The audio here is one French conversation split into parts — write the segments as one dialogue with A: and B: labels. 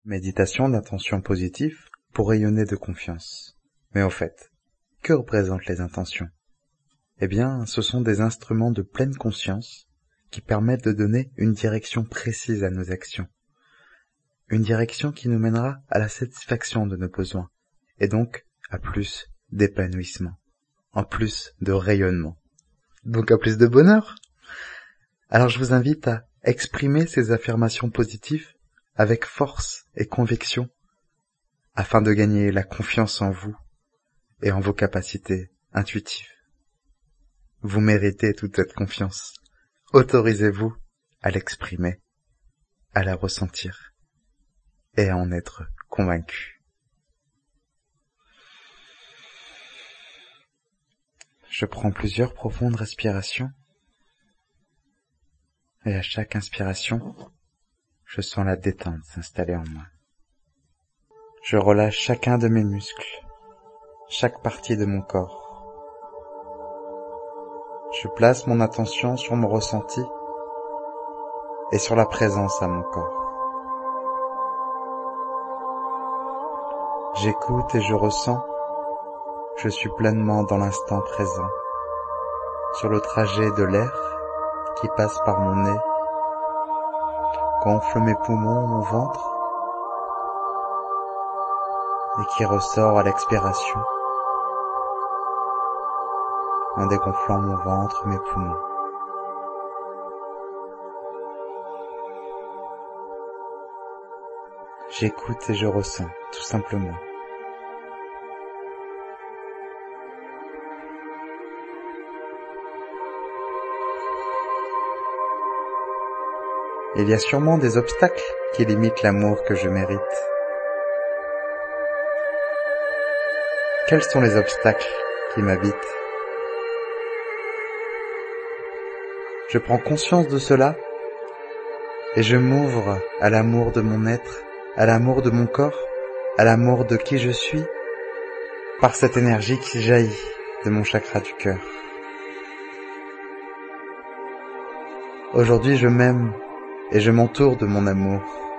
A: Méditation d'intention positive pour rayonner de confiance. Mais au fait, que représentent les intentions? Eh bien, ce sont des instruments de pleine conscience qui permettent de donner une direction précise à nos actions. Une direction qui nous mènera à la satisfaction de nos besoins, et donc à plus d'épanouissement, en plus de rayonnement, donc à plus de bonheur. Alors je vous invite à exprimer ces affirmations positives avec force et conviction, afin de gagner la confiance en vous et en vos capacités intuitives. Vous méritez toute cette confiance. Autorisez-vous à l'exprimer, à la ressentir et à en être convaincu. Je prends plusieurs profondes respirations et à chaque inspiration, je sens la détente s'installer en moi. Je relâche chacun de mes muscles, chaque partie de mon corps. Je place mon attention sur mon ressenti et sur la présence à mon corps. J'écoute et je ressens, je suis pleinement dans l'instant présent, sur le trajet de l'air qui passe par mon nez, gonfle mes poumons, mon ventre, et qui ressort à l'expiration, en dégonflant mon ventre, mes poumons. J'écoute et je ressens, tout simplement. Il y a sûrement des obstacles qui limitent l'amour que je mérite. Quels sont les obstacles qui m'habitent? Je prends conscience de cela et je m'ouvre à l'amour de mon être, à l'amour de mon corps, à l'amour de qui je suis, par cette énergie qui jaillit de mon chakra du cœur. Aujourd'hui, je m'aime et je m'entoure de mon amour.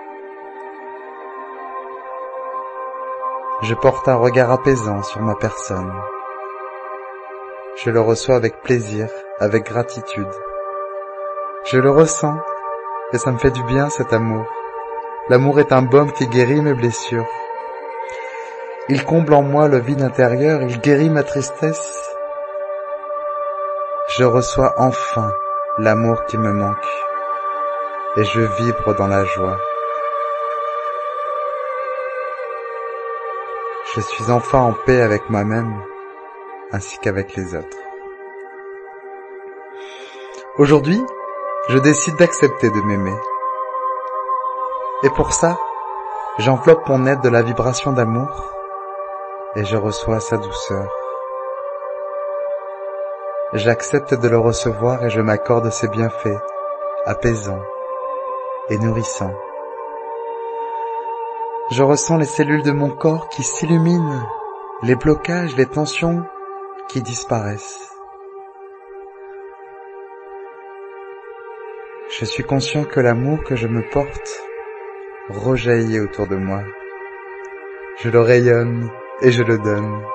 A: Je porte un regard apaisant sur ma personne. Je le reçois avec plaisir, avec gratitude. Je le ressens et ça me fait du bien cet amour. L'amour est un baume qui guérit mes blessures. Il comble en moi le vide intérieur, il guérit ma tristesse. Je reçois enfin l'amour qui me manque et je vibre dans la joie. Je suis enfin en paix avec moi-même ainsi qu'avec les autres. Aujourd'hui, je décide d'accepter de m'aimer. Et pour ça, j'enveloppe mon être de la vibration d'amour et je reçois sa douceur. J'accepte de le recevoir et je m'accorde ses bienfaits, apaisants et nourrissants. Je ressens les cellules de mon corps qui s'illuminent, les blocages, les tensions qui disparaissent. Je suis conscient que l'amour que je me porte rejaillit autour de moi. Je le rayonne et je le donne.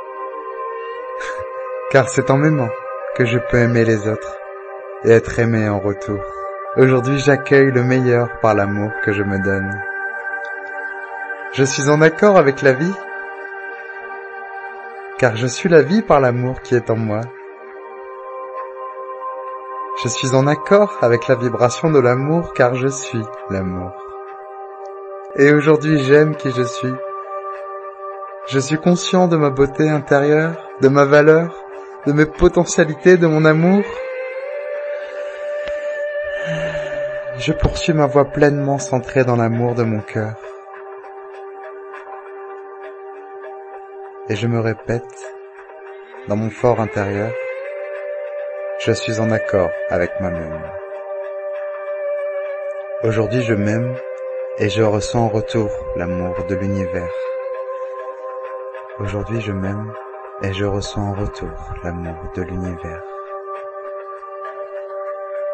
A: Car c'est en m'aimant que je peux aimer les autres et être aimé en retour. Aujourd'hui, j'accueille le meilleur par l'amour que je me donne. Je suis en accord avec la vie, car je suis la vie par l'amour qui est en moi. Je suis en accord avec la vibration de l'amour, car je suis l'amour. Et aujourd'hui, j'aime qui je suis. Je suis conscient de ma beauté intérieure, de ma valeur, de mes potentialités, de mon amour. Je poursuis ma voie pleinement centrée dans l'amour de mon cœur. Et je me répète, dans mon fort intérieur, je suis en accord avec moi-même. Aujourd'hui, je m'aime et je ressens en retour l'amour de l'univers. Aujourd'hui, je m'aime et je ressens en retour l'amour de l'univers.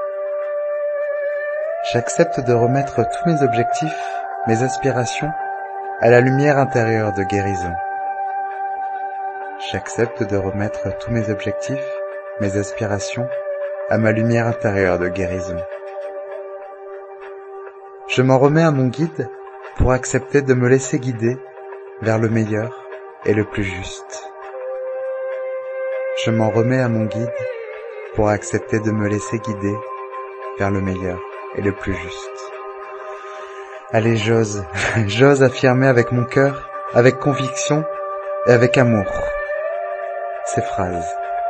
A: J'accepte de remettre tous mes objectifs, mes aspirations à la lumière intérieure de guérison. J'accepte de remettre tous mes objectifs, mes aspirations, à ma lumière intérieure de guérison. Je m'en remets à mon guide pour accepter de me laisser guider vers le meilleur et le plus juste. Je m'en remets à mon guide pour accepter de me laisser guider vers le meilleur et le plus juste. Allez, j'ose, j'ose affirmer avec mon cœur, avec conviction et avec amour ces phrases.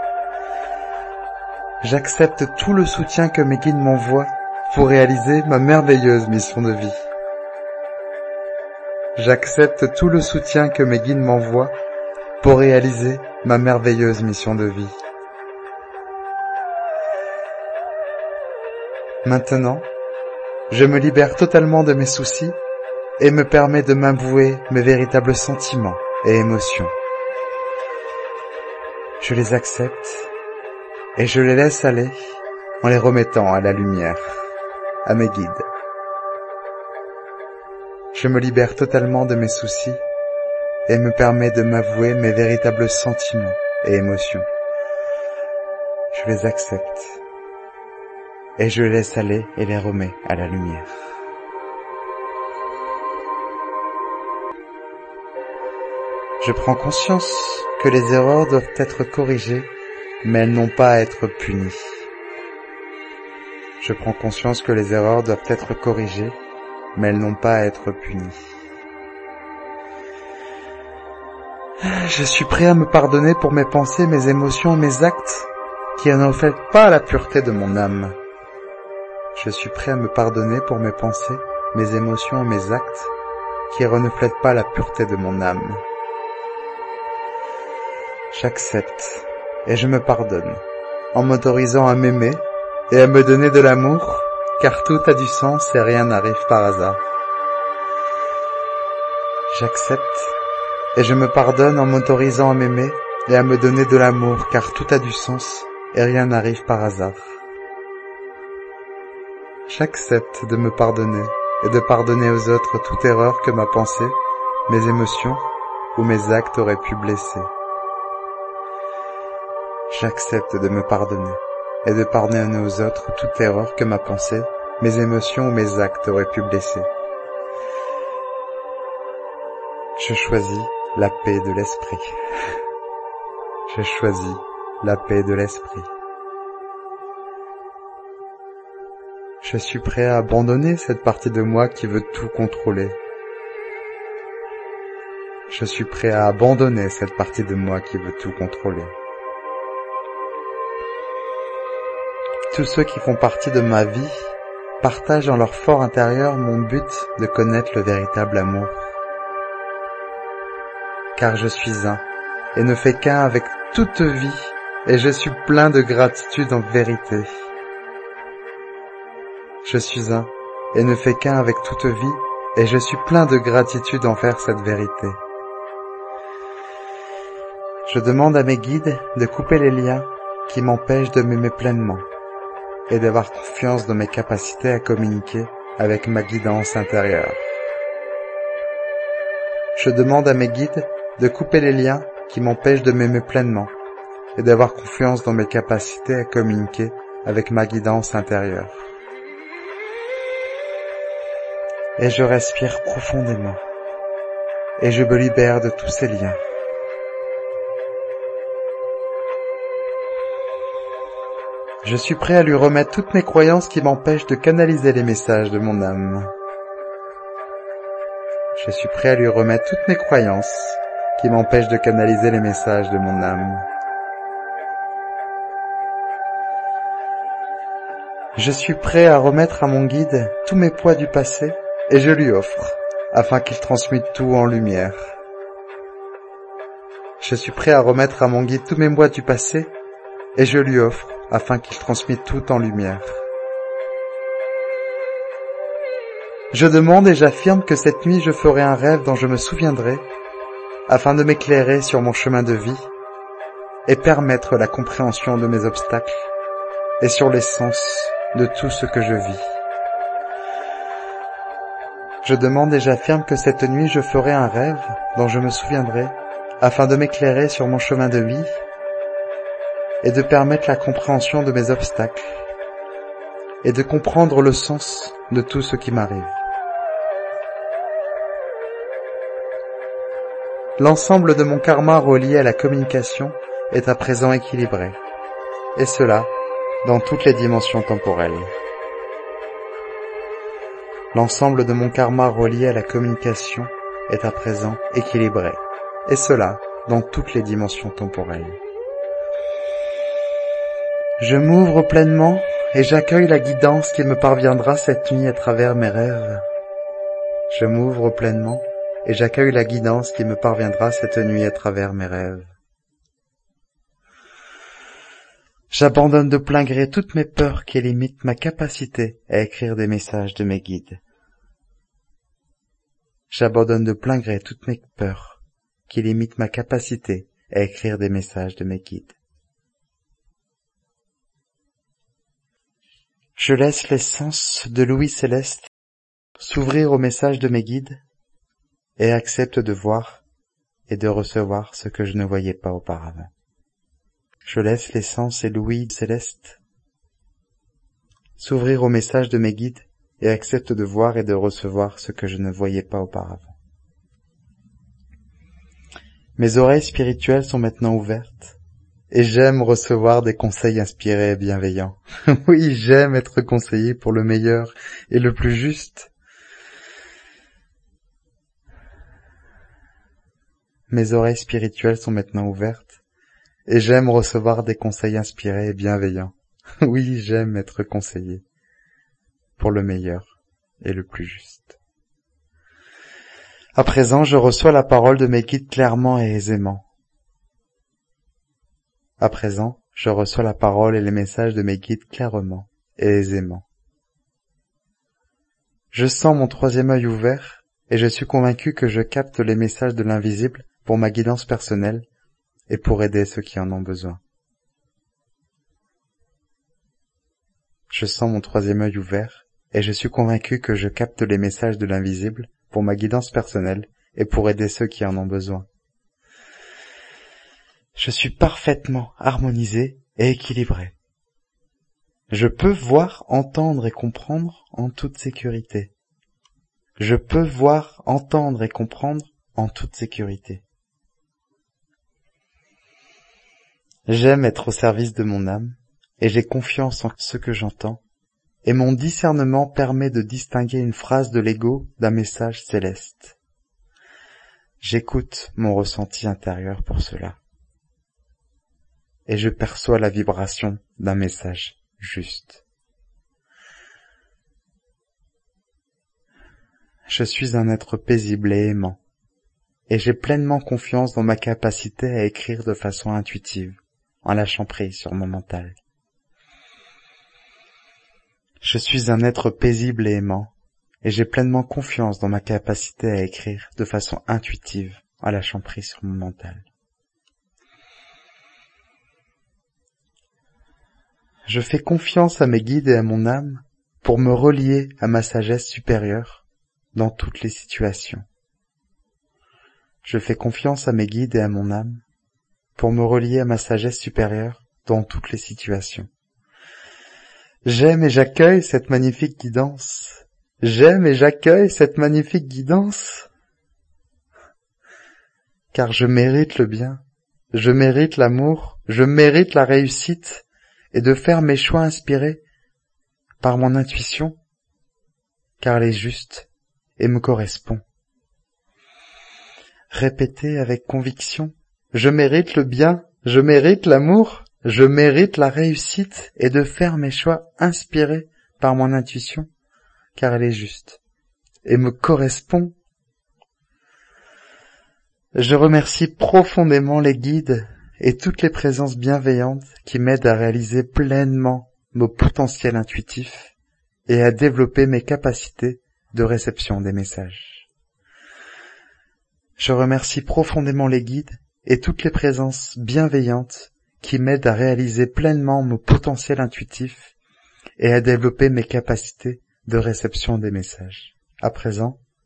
A: J'accepte tout le soutien que mes guides m'envoient pour réaliser ma merveilleuse mission de vie. J'accepte tout le soutien que mes guides m'envoient pour réaliser ma merveilleuse mission de vie. Maintenant, je me libère totalement de mes soucis et me permets de m'avouer mes véritables sentiments et émotions. Je les accepte et je les laisse aller en les remettant à la lumière, à mes guides. Je me libère totalement de mes soucis et me permets de m'avouer mes véritables sentiments et émotions. Je les accepte et je les laisse aller et les remets à la lumière. Je prends conscience que les erreurs doivent être corrigées, mais elles n'ont pas à être punies. Je prends conscience que les erreurs doivent être corrigées, mais elles n'ont pas à être punies. Je suis prêt à me pardonner pour mes pensées, mes émotions, mes actes qui ne reflètent pas la pureté de mon âme. Je suis prêt à me pardonner pour mes pensées, mes émotions et mes actes qui ne reflètent pas la pureté de mon âme. J'accepte et je me pardonne en m'autorisant à m'aimer et à me donner de l'amour, car tout a du sens et rien n'arrive par hasard. J'accepte et je me pardonne en m'autorisant à m'aimer et à me donner de l'amour, car tout a du sens et rien n'arrive par hasard. J'accepte de me pardonner et de pardonner aux autres toute erreur que ma pensée, mes émotions ou mes actes auraient pu blesser. J'accepte de me pardonner et de pardonner aux autres toute erreur que ma pensée, mes émotions ou mes actes auraient pu blesser. Je choisis la paix de l'esprit. Je choisis la paix de l'esprit. Je suis prêt à abandonner cette partie de moi qui veut tout contrôler. Je suis prêt à abandonner cette partie de moi qui veut tout contrôler. Tous ceux qui font partie de ma vie partagent en leur fort intérieur mon but de connaître le véritable amour. Car je suis un et ne fais qu'un avec toute vie, et je suis plein de gratitude en vérité. Je suis un et ne fais qu'un avec toute vie, et je suis plein de gratitude envers cette vérité. Je demande à mes guides de couper les liens qui m'empêchent de m'aimer pleinement et d'avoir confiance dans mes capacités à communiquer avec ma guidance intérieure. Je demande à mes guides de couper les liens qui m'empêchent de m'aimer pleinement et d'avoir confiance dans mes capacités à communiquer avec ma guidance intérieure. Et je respire profondément et je me libère de tous ces liens. Je suis prêt à lui remettre toutes mes croyances qui m'empêchent de canaliser les messages de mon âme. Je suis prêt à lui remettre toutes mes croyances qui m'empêchent de canaliser les messages de mon âme. Je suis prêt à remettre à mon guide tous mes poids du passé et je lui offre, afin qu'il transmute tout en lumière. Je suis prêt à remettre à mon guide tous mes poids du passé et je lui offre, afin qu'il transmette tout en lumière. Je demande et j'affirme que cette nuit je ferai un rêve dont je me souviendrai, afin de m'éclairer sur mon chemin de vie et permettre la compréhension de mes obstacles et sur l'essence de tout ce que je vis. Je demande et j'affirme que cette nuit je ferai un rêve dont je me souviendrai afin de m'éclairer sur mon chemin de vie et de permettre la compréhension de mes obstacles et de comprendre le sens de tout ce qui m'arrive. L'ensemble de mon karma relié à la communication est à présent équilibré, et cela dans toutes les dimensions temporelles. L'ensemble de mon karma relié à la communication est à présent équilibré, et cela dans toutes les dimensions temporelles. Je m'ouvre pleinement et j'accueille la guidance qui me parviendra cette nuit à travers mes rêves. Je m'ouvre pleinement et j'accueille la guidance qui me parviendra cette nuit à travers mes rêves. J'abandonne de plein gré toutes mes peurs qui limitent ma capacité à écrire des messages de mes guides. J'abandonne de plein gré toutes mes peurs qui limitent ma capacité à écrire des messages de mes guides. Je laisse l'essence de l'ouïe céleste s'ouvrir au message de mes guides et accepte de voir et de recevoir ce que je ne voyais pas auparavant. Je laisse l'essence et l'ouïe céleste s'ouvrir au message de mes guides et accepte de voir et de recevoir ce que je ne voyais pas auparavant. Mes oreilles spirituelles sont maintenant ouvertes et j'aime recevoir des conseils inspirés et bienveillants. Oui, j'aime être conseillé pour le meilleur et le plus juste. Mes oreilles spirituelles sont maintenant ouvertes et j'aime recevoir des conseils inspirés et bienveillants. Oui, j'aime être conseillé pour le meilleur et le plus juste. À présent, je reçois la parole de mes guides clairement et aisément. À présent, je reçois la parole et les messages de mes guides clairement et aisément. Je sens mon troisième œil ouvert et je suis convaincu que je capte les messages de l'invisible pour ma guidance personnelle et pour aider ceux qui en ont besoin. Je sens mon troisième œil ouvert et je suis convaincu que je capte les messages de l'invisible pour ma guidance personnelle et pour aider ceux qui en ont besoin. Je suis parfaitement harmonisé et équilibré. Je peux voir, entendre et comprendre en toute sécurité. Je peux voir, entendre et comprendre en toute sécurité. J'aime être au service de mon âme et j'ai confiance en ce que j'entends et mon discernement permet de distinguer une phrase de l'ego d'un message céleste. J'écoute mon ressenti intérieur pour cela. Et je perçois la vibration d'un message juste. Je suis un être paisible et aimant, et j'ai pleinement confiance dans ma capacité à écrire de façon intuitive, en lâchant prise sur mon mental. Je suis un être paisible et aimant, et j'ai pleinement confiance dans ma capacité à écrire de façon intuitive, en lâchant prise sur mon mental. Je fais confiance à mes guides et à mon âme pour me relier à ma sagesse supérieure dans toutes les situations. Je fais confiance à mes guides et à mon âme pour me relier à ma sagesse supérieure dans toutes les situations. J'aime et j'accueille cette magnifique guidance. J'aime et j'accueille cette magnifique guidance. Car je mérite le bien, je mérite l'amour, je mérite la réussite, et de faire mes choix inspirés par mon intuition, car elle est juste et me correspond. Répétez avec conviction, je mérite le bien, je mérite l'amour, je mérite la réussite et de faire mes choix inspirés par mon intuition, car elle est juste et me correspond. Je remercie profondément les guides et toutes les présences bienveillantes qui m'aident à réaliser pleinement mon potentiel intuitif et à développer mes capacités de réception des messages. Je remercie profondément les guides et toutes les présences bienveillantes qui m'aident à réaliser pleinement mon potentiel intuitif et à développer mes capacités de réception des messages. À présent,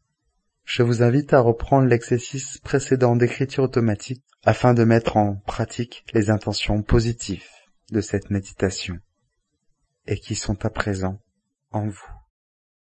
A: je vous invite à reprendre l'exercice précédent d'écriture automatique afin de mettre en pratique les intentions positives de cette méditation et qui sont à présent en vous.